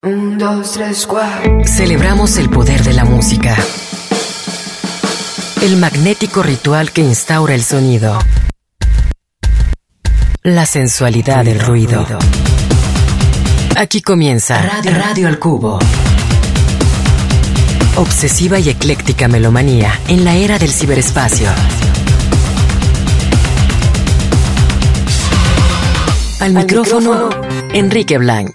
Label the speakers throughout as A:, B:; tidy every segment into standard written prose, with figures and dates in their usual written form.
A: 1, 2, 3, 4.
B: Celebramos el poder de la música. El magnético ritual que instaura el sonido. La sensualidad del ruido. Aquí comienza Radio al Cubo. Obsesiva y ecléctica melomanía en la era del ciberespacio. Al micrófono, Enrique Blanc.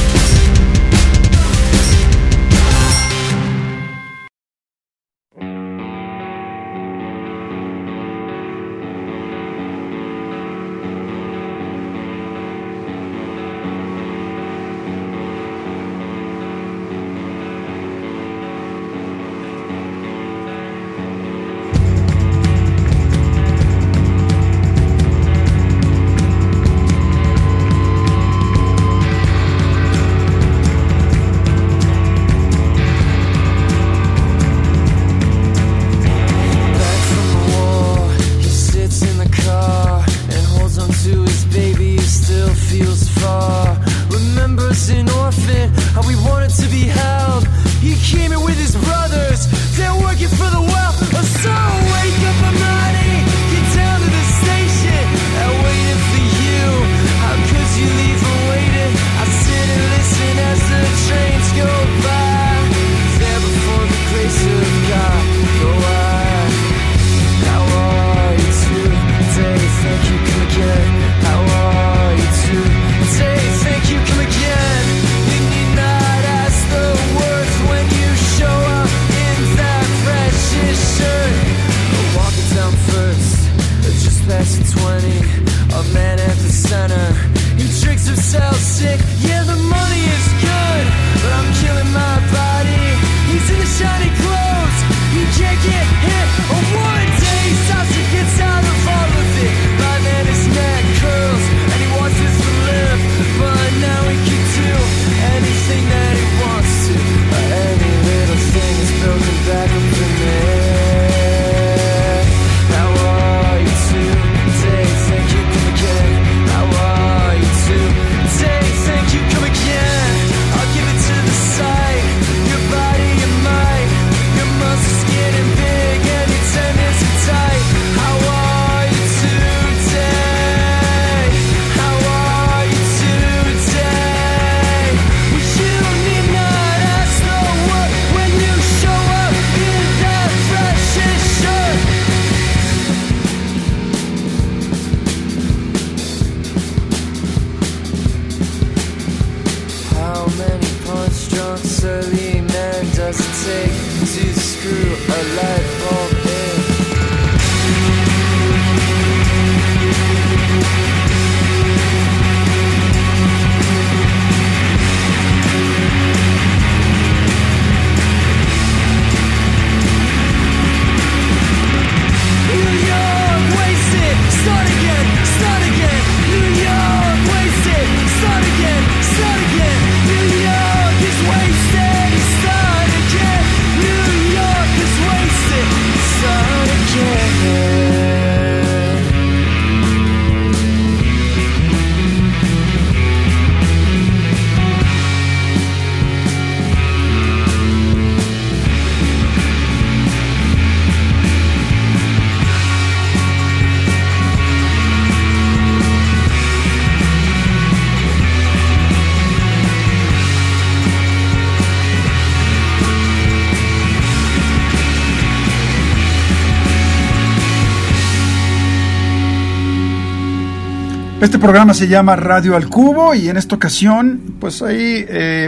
C: Este programa se llama Radio al Cubo y en esta ocasión, pues ahí,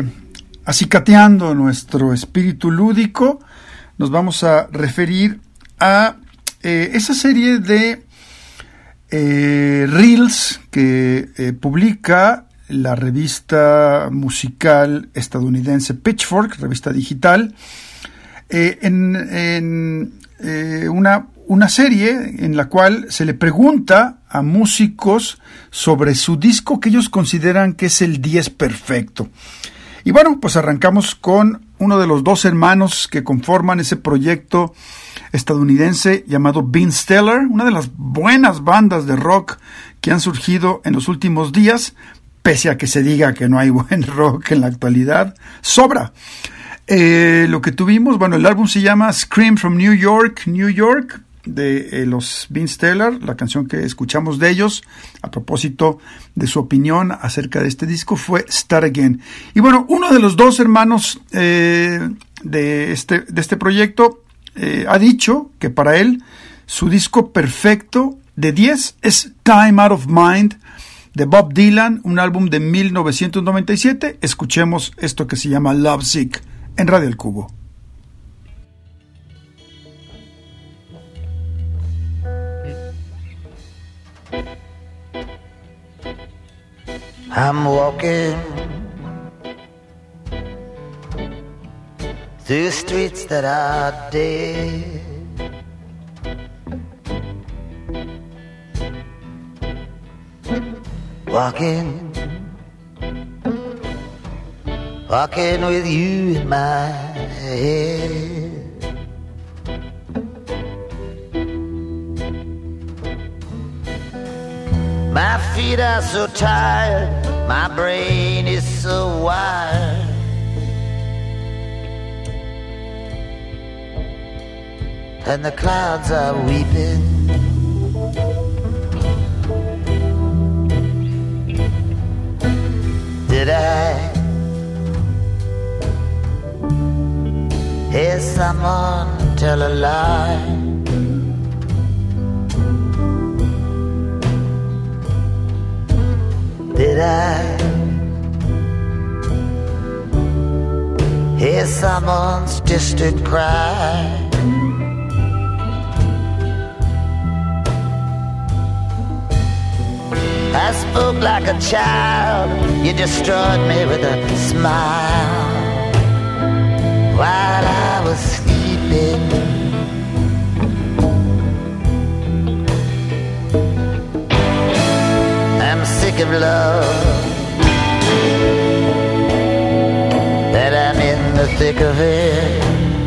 C: acicateando nuestro espíritu lúdico, nos vamos a referir a esa serie de reels que publica la revista musical estadounidense Pitchfork, revista digital, una serie en la cual se le pregunta a músicos sobre su disco que ellos consideran que es el 10 perfecto. Y bueno, pues arrancamos con uno de los dos hermanos que conforman ese proyecto estadounidense llamado Ben Stiller, una de las buenas bandas de rock que han surgido en los últimos días, pese a que se diga que no hay buen rock en la actualidad, sobra. Lo que tuvimos, bueno, el álbum se llama Scream from New York, New York, de los Vince Taylor, la canción que escuchamos de ellos, a propósito de su opinión acerca de este disco, fue Start Again. Y bueno, uno de los dos hermanos de este proyecto ha dicho que para él su disco perfecto de 10 es Time Out of Mind, de Bob Dylan, un álbum de 1997. Escuchemos esto que se llama Lovesick en Radio El Cubo.
D: I'm walking through streets that are dead, walking with you in my head. My feet are so tired, my brain is so wired, and the clouds are weeping. Did I hear someone tell a lie? Did I hear someone's distant cry? I spoke like a child, you destroyed me with a smile while I was sleeping. I'm sick of love, that I'm in the thick of it.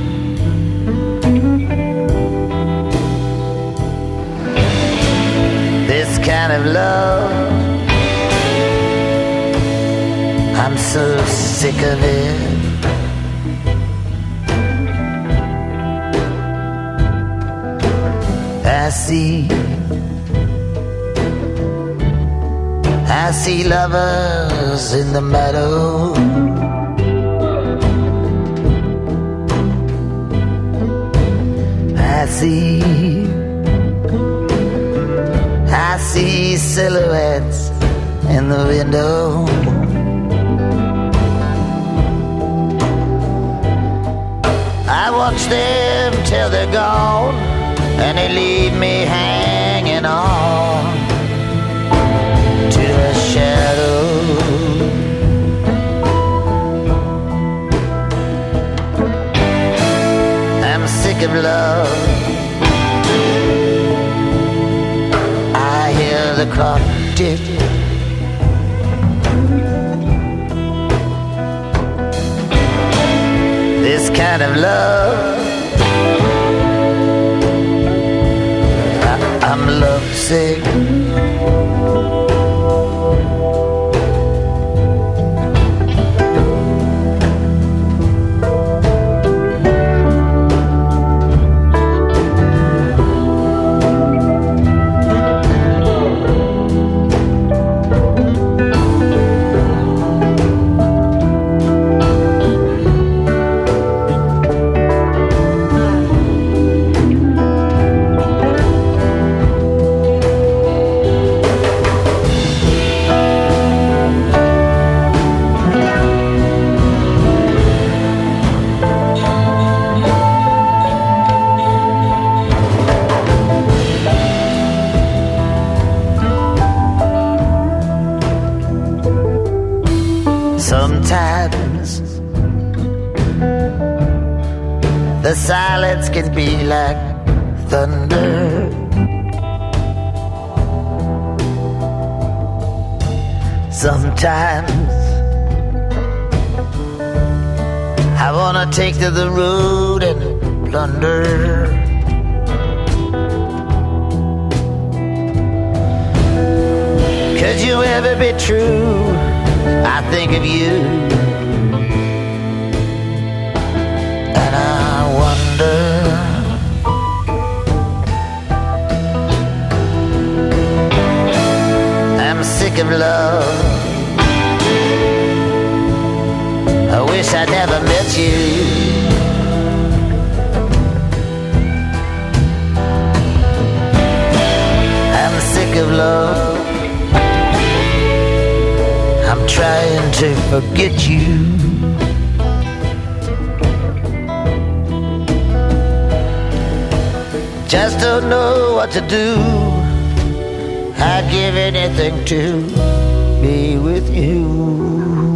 D: This kind of love, I'm so sick of it. I see lovers in the meadow, I see silhouettes in the window. I watch them till they're gone, and they leave me hanging on to a shadow. I'm sick of love, I hear the clock tick. This kind of love, I'm lovesick. Sometimes the silence can be like thunder. Sometimes I wanna take to the road and plunder. Could you ever be true? I think of you, and I wonder, I'm sick of love. I wish I never met you. I'm sick of love. I'm trying to forget you. Just don't know what to do. I'd give anything to be with you.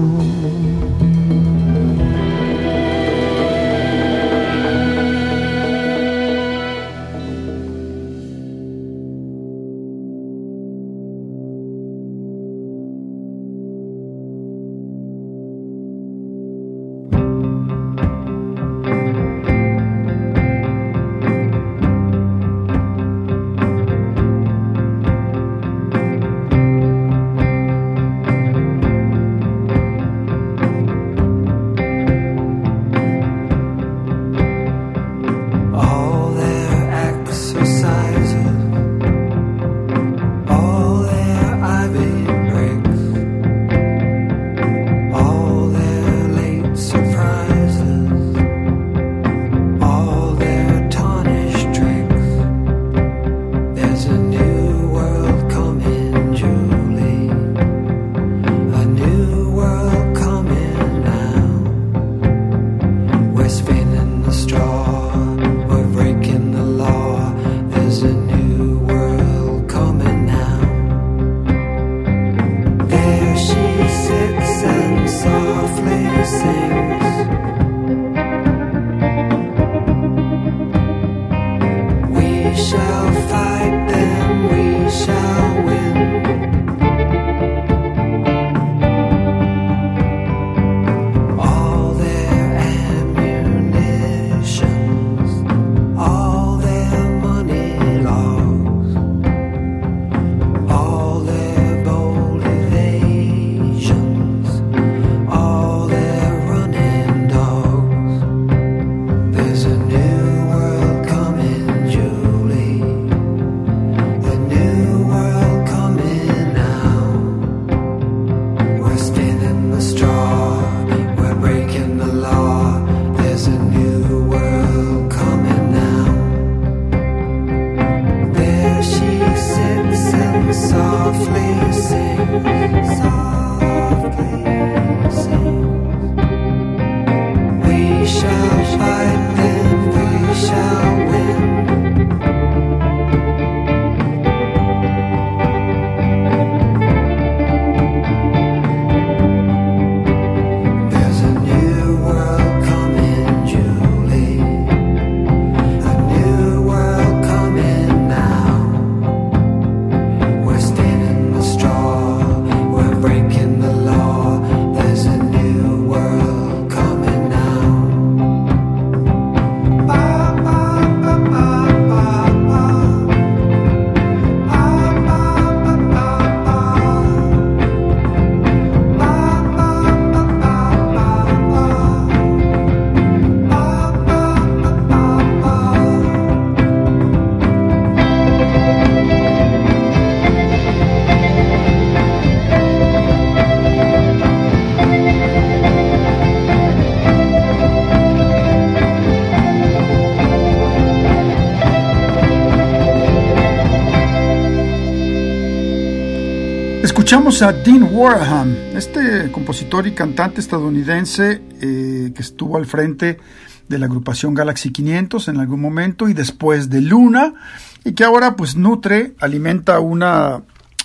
C: Escuchamos a Dean Wareham, este compositor y cantante estadounidense que estuvo al frente de la agrupación Galaxy 500 en algún momento y después de Luna, y que ahora pues alimenta una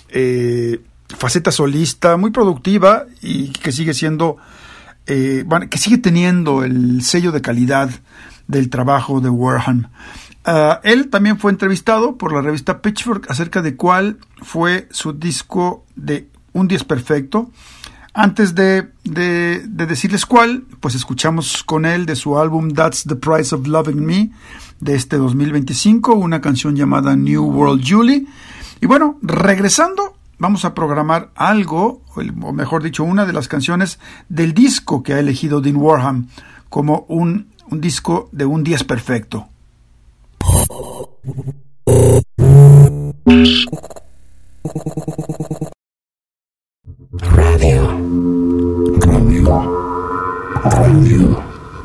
C: faceta solista muy productiva y que sigue siendo, que sigue teniendo el sello de calidad del trabajo de Wareham. Él también fue entrevistado por la revista Pitchfork acerca de cuál fue su disco de Un 10 Perfecto. Antes de decirles cuál, pues escuchamos con él de su álbum That's the Price of Loving Me de este 2025, una canción llamada New World Julie. Y bueno, regresando, vamos a programar algo o mejor dicho, una de las canciones del disco que ha elegido Dean Warham como un disco de un 10 perfecto.
E: Radio.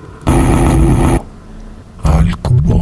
E: Al cubo.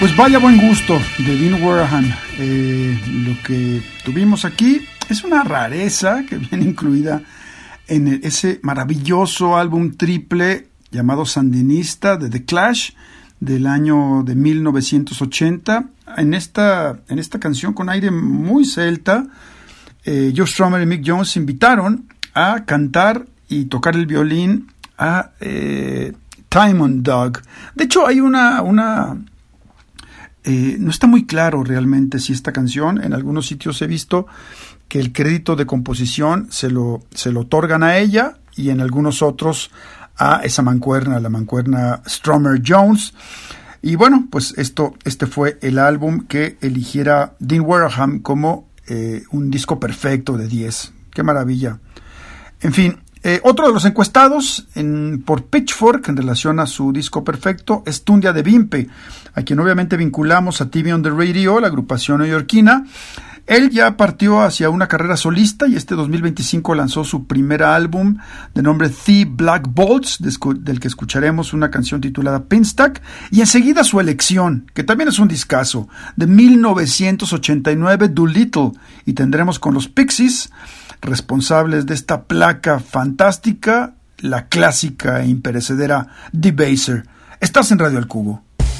C: Pues vaya buen gusto de Dean Wareham. Lo que tuvimos aquí es una rareza que viene incluida en ese maravilloso álbum triple llamado Sandinista de The Clash del año de 1980. En esta canción con aire muy celta, Joe Strummer y Mick Jones se invitaron a cantar y tocar el violín a Diamond Dog. De hecho, hay no está muy claro realmente si esta canción, en algunos sitios he visto que el crédito de composición se lo otorgan a ella y en algunos otros a esa mancuerna, la mancuerna Strummer-Jones. Y bueno, pues este fue el álbum que eligiera Dean Wareham como un disco perfecto de 10. ¡Qué maravilla! En fin, otro de los encuestados por Pitchfork en relación a su disco perfecto es Tundia de Vimpe, a quien obviamente vinculamos a TV on the Radio, la agrupación neoyorquina. Él ya partió hacia una carrera solista y este 2025 lanzó su primer álbum de nombre The Black Bolts, del que escucharemos una canción titulada Pinstack, y enseguida su elección, que también es un discazo, de 1989, Doolittle, y tendremos con los Pixies, responsables de esta placa fantástica, la clásica e imperecedera Debaser. Estás en Radio Al Cubo.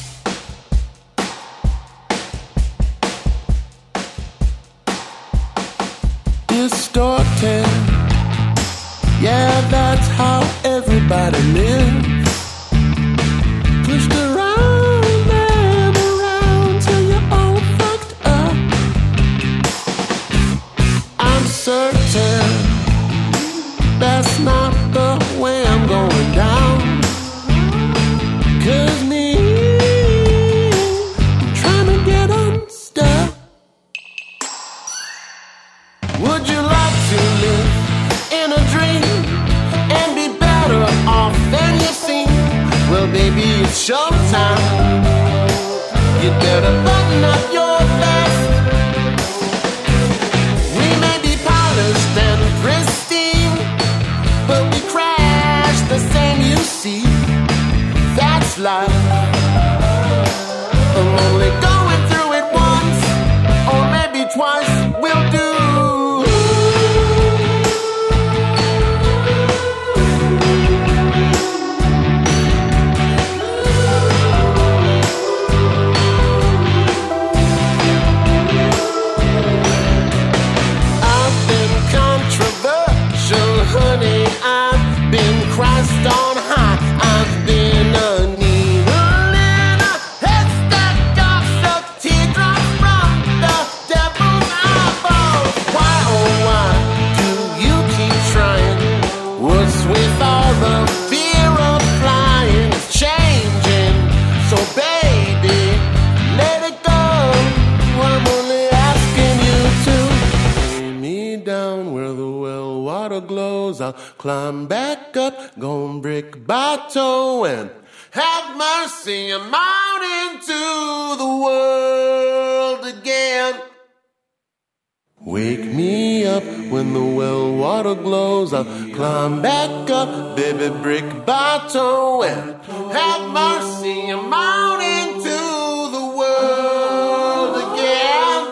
F: Distorted, yeah, that's how everybody lives. Pushed around and around till you're all fucked up. I'm certain that's not the way I'm going down. 'Cause me, I'm trying to get unstuck. Would you like to live in a dream and be better off than you seem? Well, baby, it's showtime. You better button up your vest. We may be polished and pristine, but we crash the same, you see. That's life. I'm only going through it once, or maybe twice will do. Honey, I've been Christ on high. I've been a needle in a haystack. I've sucked teardrops from the devil's eyeballs. Why, oh why do you keep trying? What's with all the fear of flying? It's changing, so baby, let it go. I'm only asking you to lay me down where the well water glows. I'll climb back up, go brick by toe, and have mercy, I'm out into the world again. Wake me up when the well water glows. I'll climb back up, baby, brick by toe, and have mercy, I'm out into the world again.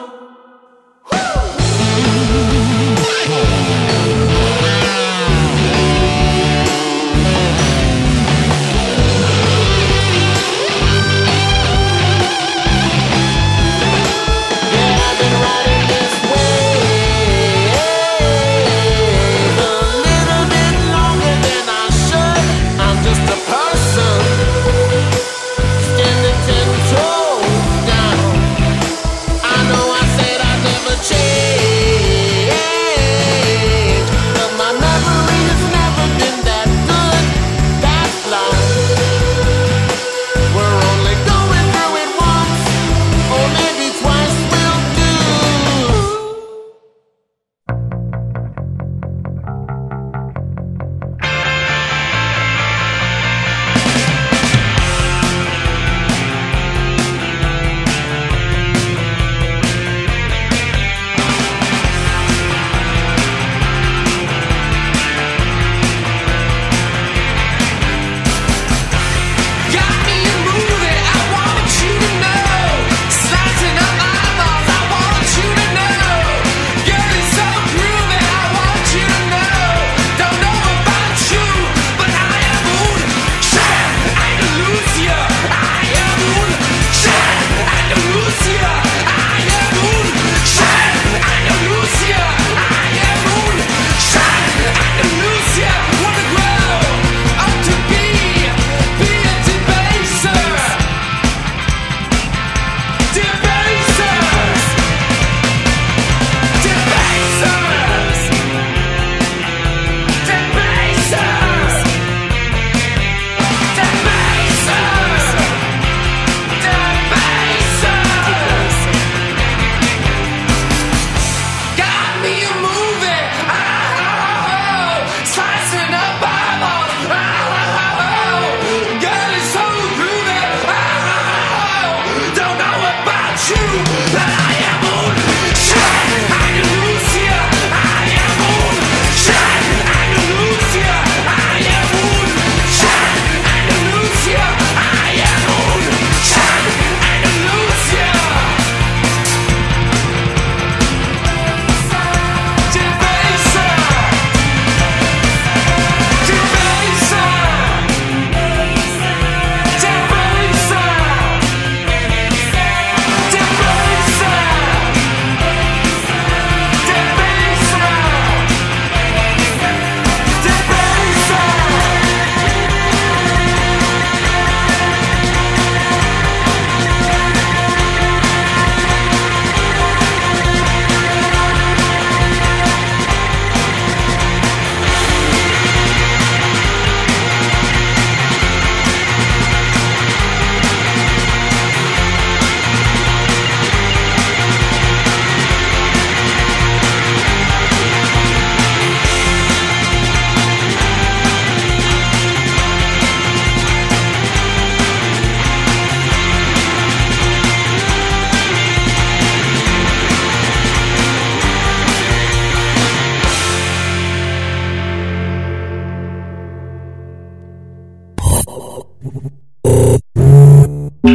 F: Person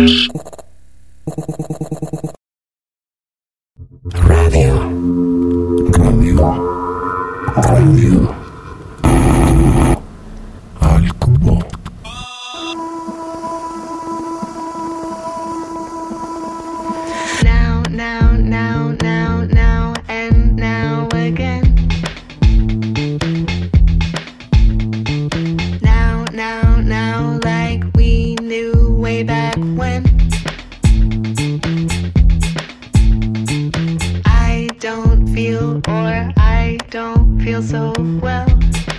E: Radio. Al cubo.
A: Now, and now again. Now, like we knew way back when. I don't feel so well.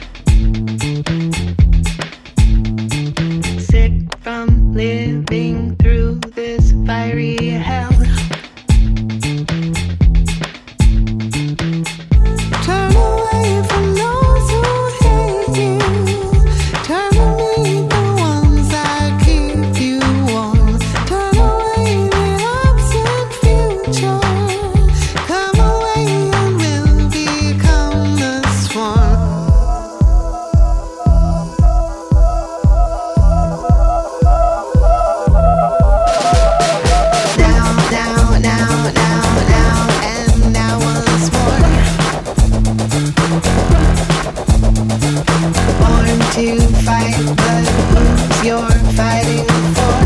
A: Sick from living through this fiery hell. Turn away from those who hate you. Turn to me, the ones that keep you warm. Turn away the absent future. Come away and we'll become the swarm. Now, and now once more. Born to fight, but who's you're fighting for?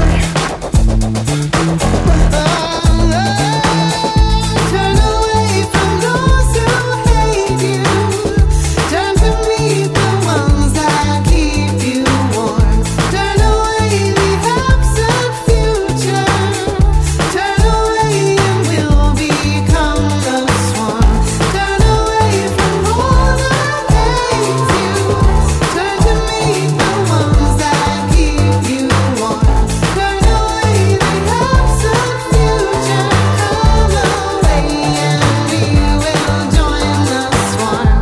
A: Turn away from those who hate you. Turn to me, the ones that keep you warm. Turn away the absent future. Turn away and we'll become the swarm. Turn away from all that hates you. Turn to me, the ones that keep you warm. Turn away the absent future. Come away and we will join the swarm.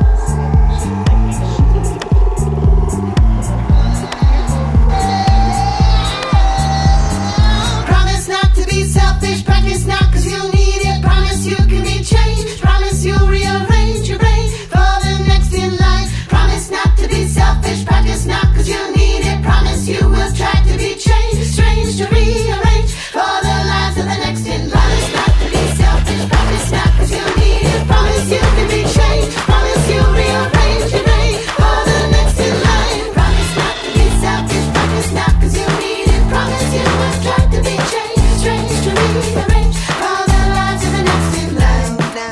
A: Promise not to be selfish, practice not cause you'll need it. Promise you can be changed, promise you'll rearrange your brain for the next in line. Promise not to be selfish, practice not cause you'll need it. Promise you will try to be changed, strange to rearrange for the lives of the next in line. Promise not to be selfish, practice not cause you'll need it. Promise you can be changed, promise you'll rearrange your brain for the next in line. Promise not to be selfish, practice not cause you'll need it. Promise you will try to be changed, strange to rearrange for the lives of the next in line.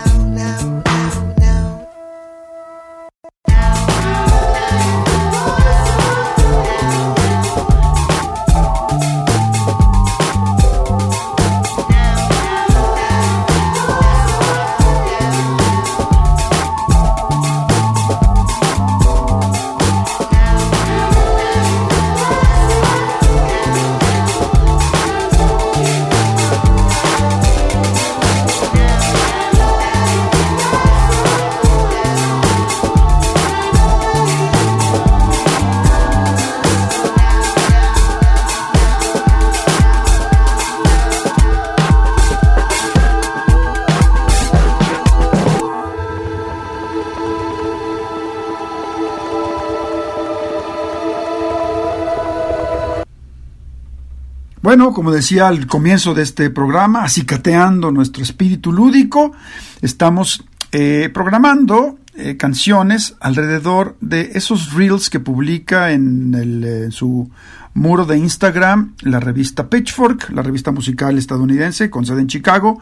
C: Bueno, como decía al comienzo de este programa, acicateando nuestro espíritu lúdico, estamos programando canciones alrededor de esos reels que publica en su muro de Instagram la revista Pitchfork, la revista musical estadounidense con sede en Chicago.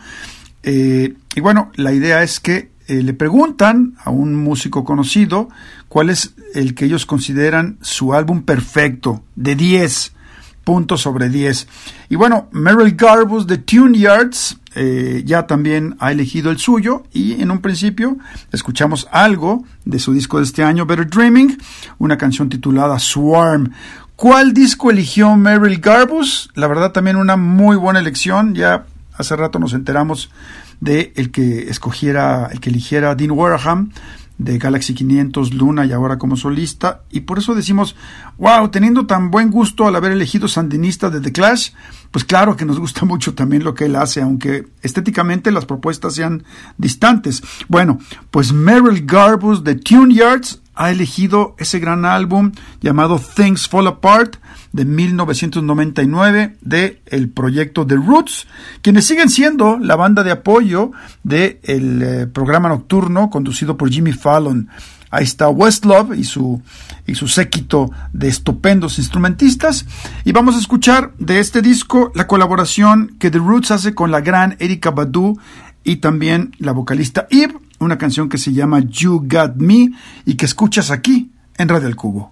C: Y bueno, la idea es que le preguntan a un músico conocido cuál es el que ellos consideran su álbum perfecto, de 10 puntos sobre 10. Y bueno, Merrill Garbus de Tune Yards ya también ha elegido el suyo, y en un principio escuchamos algo de su disco de este año, Better Dreaming, una canción titulada Swarm. ¿Cuál disco eligió Merrill Garbus? La verdad, también una muy buena elección. Ya hace rato nos enteramos de el que eligiera Dean Wareham de Galaxy 500, Luna y ahora como solista, y por eso decimos, wow, teniendo tan buen gusto al haber elegido Sandinista de The Clash, pues claro que nos gusta mucho también lo que él hace, aunque estéticamente las propuestas sean distantes. Bueno, pues Merrill Garbus de Tune Yards ha elegido ese gran álbum llamado Things Fall Apart de 1999 de el proyecto The Roots, quienes siguen siendo la banda de apoyo del programa nocturno conducido por Jimmy Fallon. Ahí está Questlove y su séquito de estupendos instrumentistas. Y vamos a escuchar de este disco la colaboración que The Roots hace con la gran Erykah Badu y también la vocalista Eve, una canción que se llama You Got Me y que escuchas aquí en Radio El Cubo.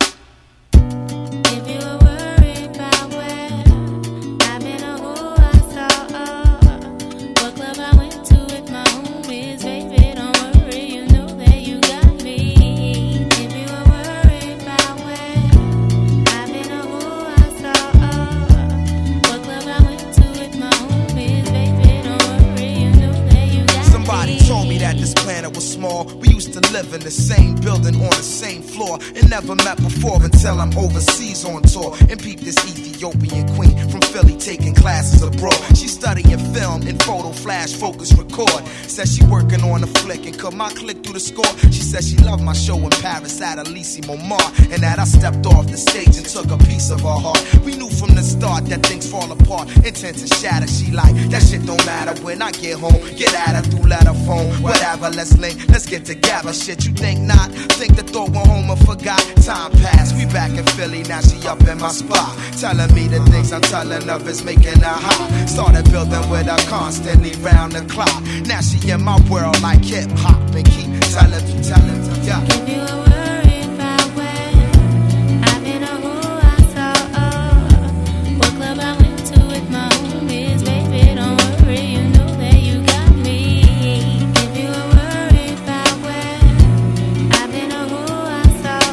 G: We used to live in the same building on the same floor and never met before until I'm overseas on tour and peep this Ethiopian queen from Philly taking classes abroad. She's studying film and photo, flash, focus, record. Says she working on a flick and cut my click through the score. She says she loved my show in Paris at Elysée Montmartre and that I stepped off the stage and took a piece of her heart. We knew from the start that things fall apart, intent to shatter. She like, that shit don't matter when I get home. Get at her through letter phone, whatever, let's link, let's get together. Shit, you think not? Think the thought went home and forgot. Time passed, we back in Philly, now she up in my spot, telling me the things I'm telling her is making her hot. Started building with her constantly round the clock. Now she in my world like hip hop and keep telling me, yeah.
H: If you were worried about when I've been or who I saw, what club I went to with my homies, baby, don't worry, you know that you got me. If you were worried about when I've been or who I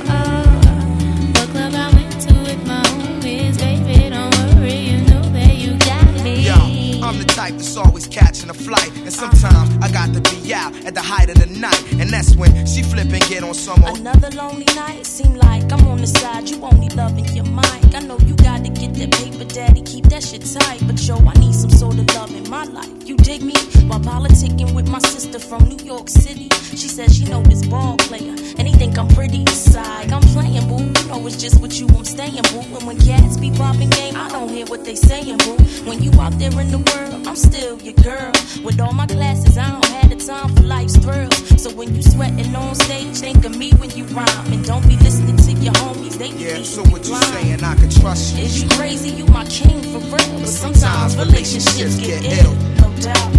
H: saw, what club I went to with my homies, baby, don't worry, you know that you got me.
G: Yo, I'm the type that's always catching a flight, and sometimes I got to be out at the height of the night, and that's when she flip and get on some more.
I: Another lonely night, seem like I'm on the side, you only loving your mic. I know you gotta get that paper, daddy, keep that shit tight, but yo, I need some sort of love in my life. You dig me? While politicking with my sister from New York City, she says she know this ball player, and he think I'm pretty inside. I'm playing, boo, you know it's just with you I'm staying, boo. And when cats be popping game, I don't hear what they saying, boo. When you out there in the world, I'm still your girl. With all my classes, I don't have the time for life's thrills. So when you sweating on stage, think of me when you rhyme, and don't be listening to your homies. They
G: yeah, so what you saying? I can trust you.
I: Is you crazy? You my king for real. But sometimes relationships get ill. No doubt.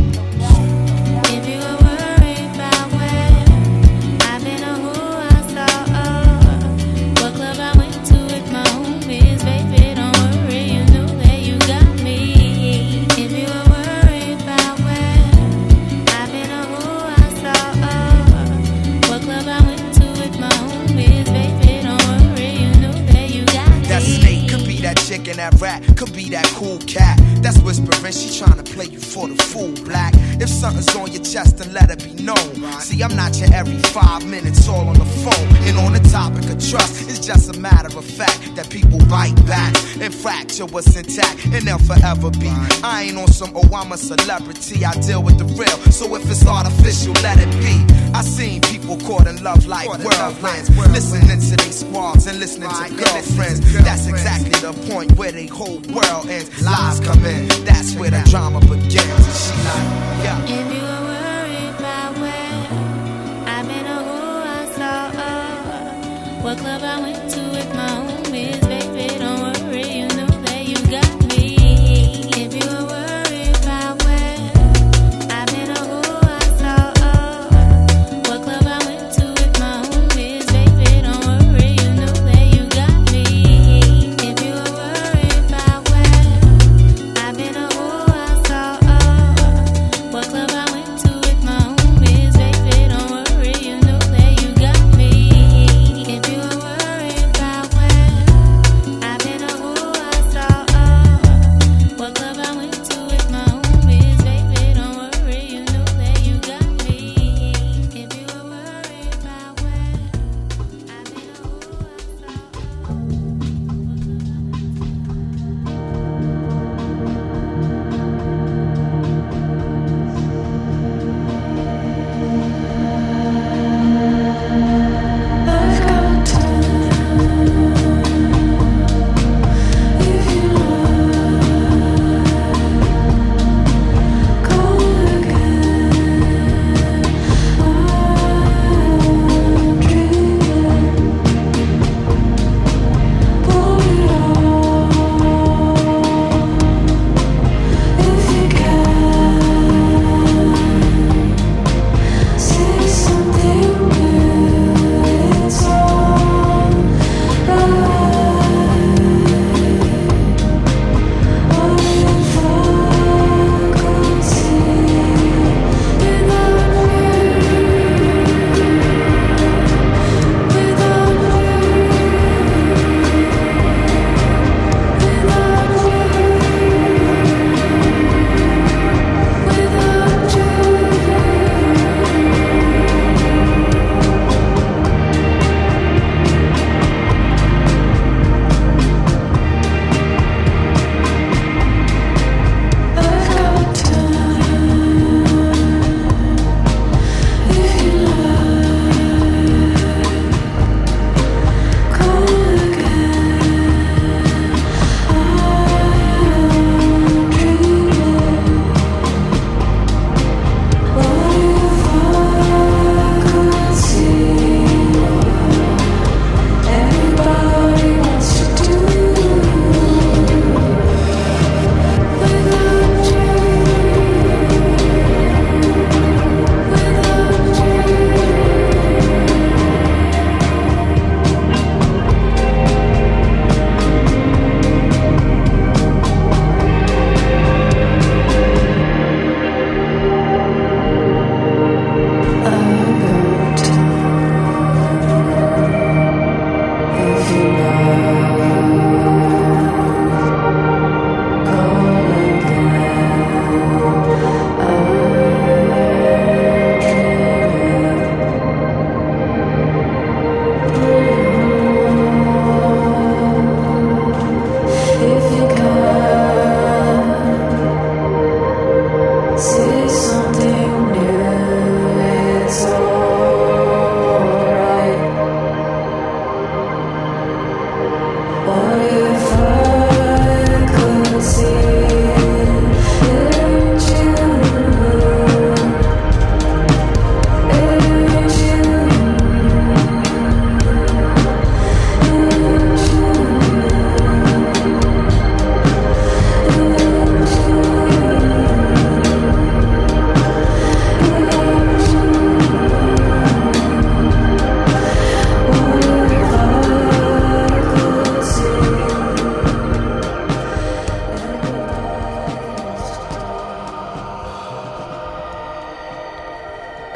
H: If you were worried about when I've been or who I saw, what club I went to with my homies, baby, don't worry, you know that you got me. If you were worried about when I've been or who I saw, what club I went to with my homies, baby, don't worry, you know that you got me.
G: That snake could be that chick and that rat, could be that cool cat that's whispering, she tryna play you for the fool, black. If something's on your chest, then let it be known. See, I'm not your every 5 minutes all on the phone. And on the topic of trust, it's just a matter of fact that people bite back and fracture what's intact, and they'll forever be. I ain't on some, oh, I'm a celebrity, I deal with the real. So if it's artificial, let it be. I seen people caught in love like whirlwinds, listening to their squads and listening to girlfriends. That's exactly the point where they whole world ends. Lies come in, that's where the drama begins. And she like, yeah.
H: If you were worried about when I've been or who I saw, what club I went to with my homies, baby, don't worry, you know that you got me. If you were worried about when I've been or who I saw, what club I went to with my homies, baby, don't worry, you know that you got me. If you were worried about when I've been or who I saw, what club I went to with my homies, baby, don't worry, you know that you got me. If you were worried about when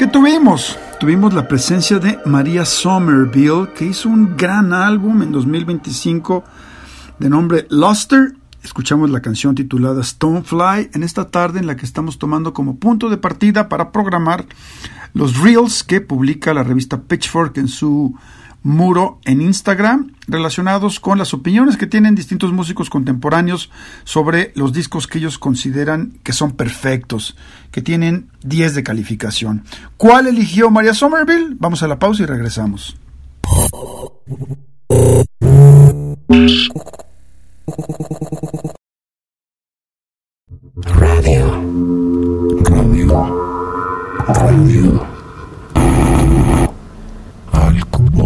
C: ¿Qué tuvimos? Tuvimos la presencia de Maria Somerville, que hizo un gran álbum en 2025 de nombre Luster. Escuchamos la canción titulada Stonefly en esta tarde en la que estamos tomando como punto de partida para programar los Reels que publica la revista Pitchfork en su muro en Instagram, relacionados con las opiniones que tienen distintos músicos contemporáneos sobre los discos que ellos consideran que son perfectos, que tienen 10 de calificación. ¿Cuál eligió Maria Somerville? Vamos a la pausa y regresamos.
E: Radio. Al cubo.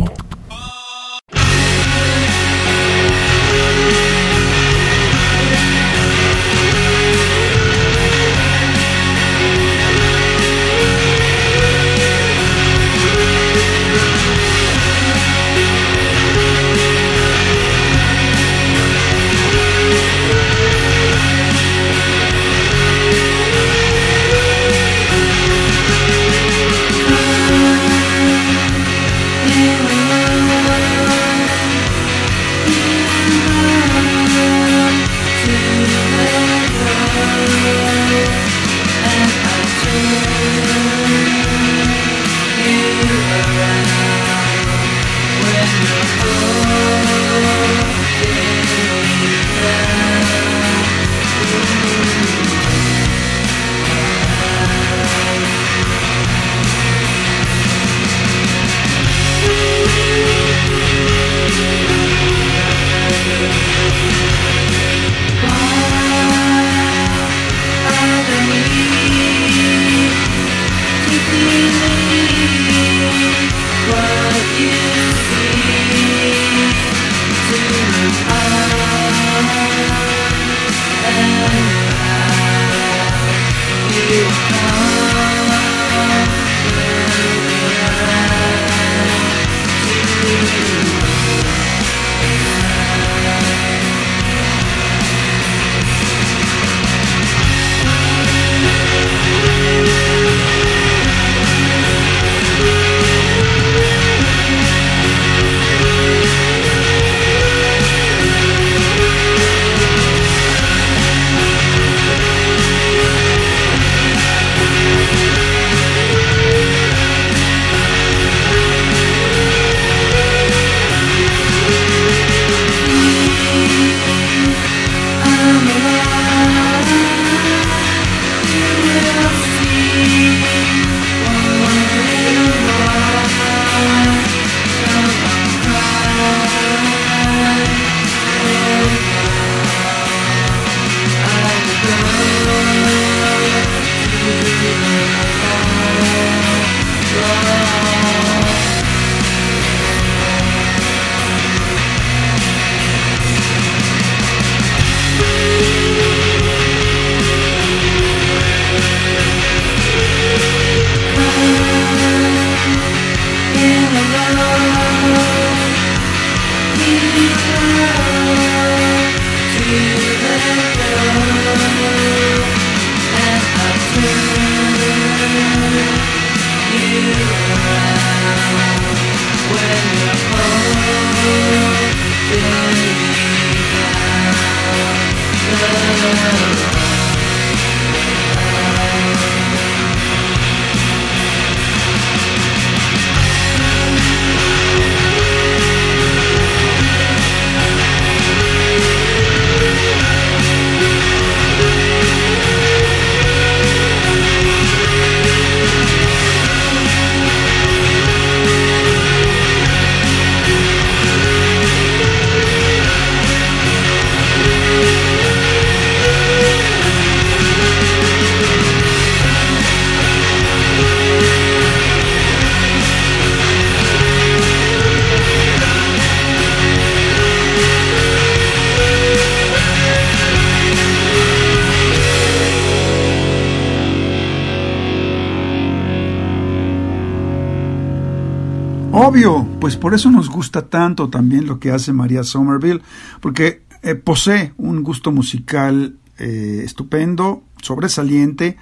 C: Obvio, pues por eso nos gusta tanto también lo que hace Maria Somerville, porque posee un gusto musical estupendo, sobresaliente,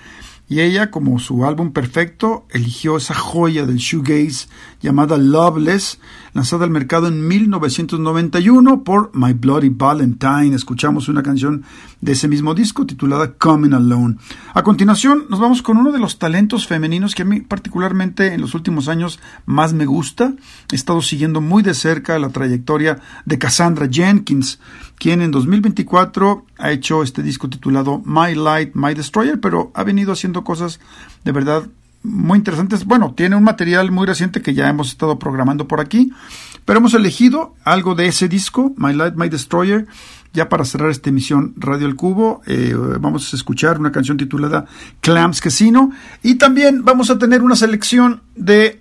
C: y ella, como su álbum perfecto, eligió esa joya del shoegaze llamada Loveless, lanzada al mercado en 1991 por My Bloody Valentine. Escuchamos una canción de ese mismo disco titulada Coming Alone. A continuación nos vamos con uno de los talentos femeninos que a mí particularmente en los últimos años más me gusta. He estado siguiendo muy de cerca la trayectoria de Cassandra Jenkins, quien en 2024 ha hecho este disco titulado My Light, My Destroyer, pero ha venido haciendo cosas de verdad muy interesantes. Bueno, tiene un material muy reciente que ya hemos estado programando por aquí, pero hemos elegido algo de ese disco, My Light, My Destroyer, ya para cerrar esta emisión Radio El Cubo. Vamos a escuchar una canción titulada Clams Casino, y también vamos a tener una selección de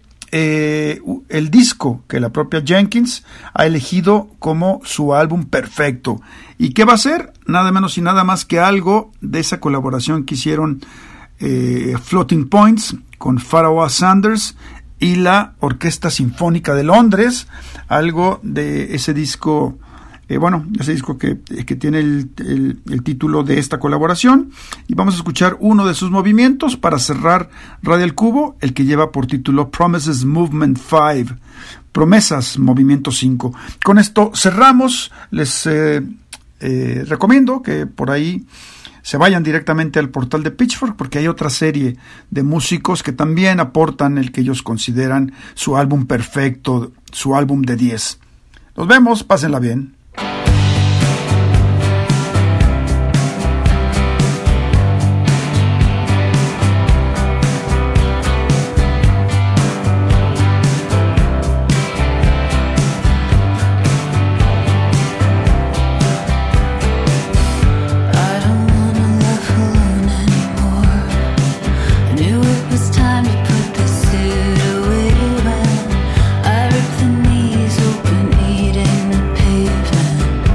C: el disco que la propia Jenkins ha elegido como su álbum perfecto. ¿Y qué va a ser? Nada menos y nada más que algo de esa colaboración que hicieron Floating Points con Pharaoh Sanders y la Orquesta Sinfónica de Londres, algo de ese disco, ese disco que tiene el título de esta colaboración, y vamos a escuchar uno de sus movimientos para cerrar Radio El Cubo, el que lleva por título Promises Movement 5, Promesas Movimiento 5. Con esto cerramos. Les recomiendo que por ahí se vayan directamente al portal de Pitchfork, porque hay otra serie de músicos que también aportan el que ellos consideran su álbum perfecto, su álbum de 10. Nos vemos, pásenla bien.
H: Open, eating the pavement.